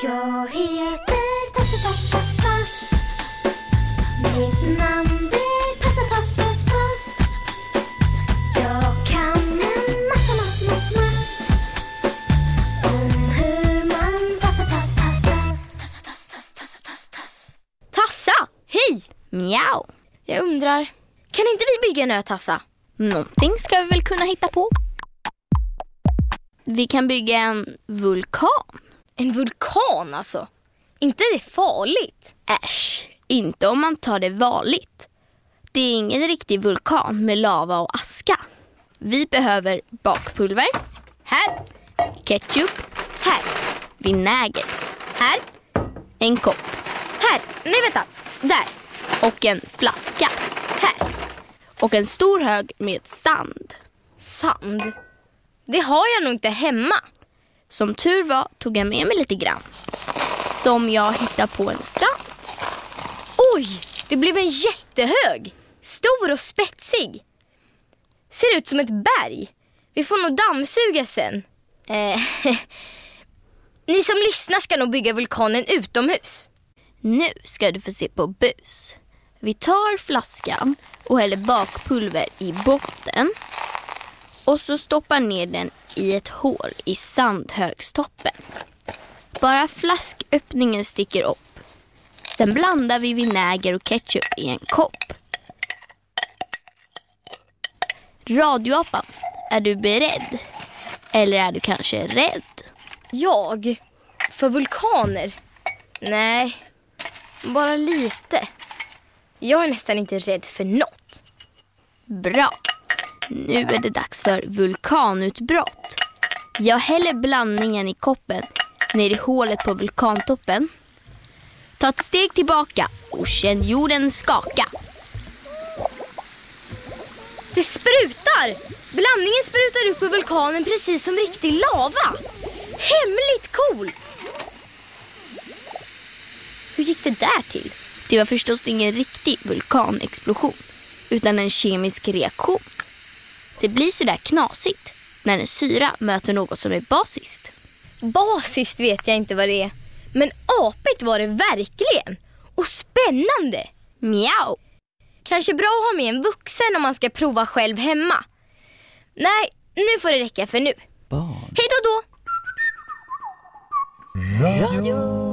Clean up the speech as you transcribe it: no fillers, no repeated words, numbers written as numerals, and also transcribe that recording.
Jag heter Tasse, Tass, Tass, Tass. Mitt namn är Passa, Pass, Pass, Pass. Jag kan en massa om hur man tassar, tass, tass, tass. Tassa, tass, tass, tass, tass, tass. Tassa, hej! Miau. Jag undrar, kan inte vi bygga en ö, Tassa? Någonting ska vi väl kunna hitta på. Vi kan bygga en vulkan. En vulkan alltså? Inte det farligt? Äsch, inte om man tar det vanligt. Det är ingen riktig vulkan med lava och aska. Vi behöver bakpulver. Här. Ketchup. Här. Vinäger. Här. En kopp. Här. Nej, vänta. Där. Och en flaska. Här. Och en stor hög med sand. Sand? Det har jag nog inte hemma. Som tur var tog jag med mig lite grann. Som jag hittade på en strand. Oj, det blev en jättehög. Stor och spetsig. Ser ut som ett berg. Vi får nog dammsuga sen. Ni som lyssnar ska nog bygga vulkanen utomhus. Nu ska du få se på bus. Vi tar flaskan och häller bakpulver i botten. Och så stoppar ner den i ett hål i sandhögstoppen. Bara flasköppningen sticker upp. Sen blandar vi vinäger och ketchup i en kopp. Radioapan, är du beredd? Eller är du kanske rädd? Jag? För vulkaner? Nej, bara lite. Jag är nästan inte rädd för något. Bra. Nu är det dags för vulkanutbrott. Jag häller blandningen i koppen ner i hålet på vulkantoppen. Ta ett steg tillbaka och känn jorden skaka. Det sprutar! Blandningen sprutar upp ur vulkanen precis som riktig lava. Hemligt coolt! Hur gick det där till? Det var förstås ingen riktig vulkanexplosion, utan en kemisk reaktion. Det blir så där knasigt när en syra möter något som är basiskt. Basiskt vet jag inte vad det är. Men apigt var det verkligen. Och spännande. Miau. Kanske bra att ha med en vuxen om man ska prova själv hemma. Nej, nu får det räcka för nu. Barn. Hej då då. Radio